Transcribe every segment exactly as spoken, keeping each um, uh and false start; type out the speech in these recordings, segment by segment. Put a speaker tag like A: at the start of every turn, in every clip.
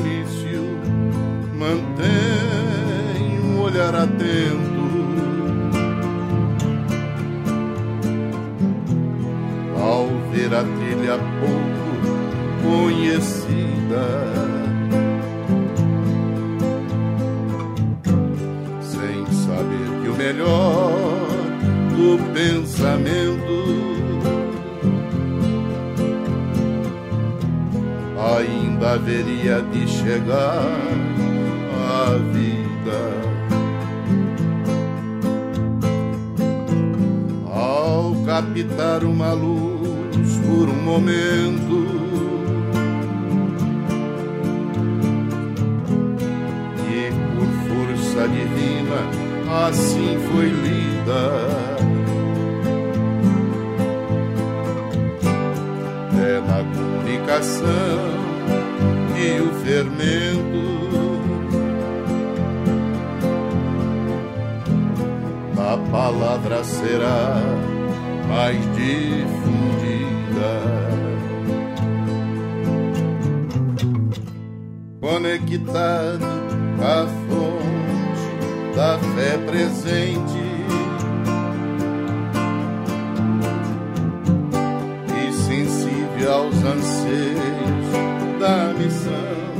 A: início, mantém um olhar atento ao ver a trilha pouco conhecida, sem saber que o melhor do pensamento ainda haveria de chegar à vida. Ao captar uma luz por um momento, e por força divina assim foi lida, é na comunicação e o fermento a palavra será mais difundida, conectado à fonte da fé presente e sensível aos anseios da missão,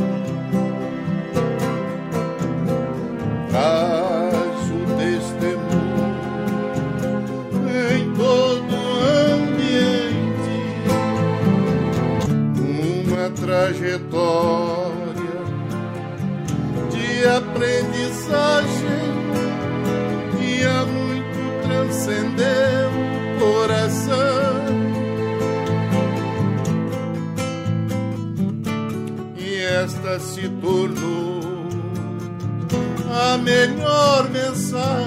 A: traz o testemunho em todo ambiente, uma trajetória de aprendizagem que há muito transcendeu o coração. Esta se tornou a melhor mensagem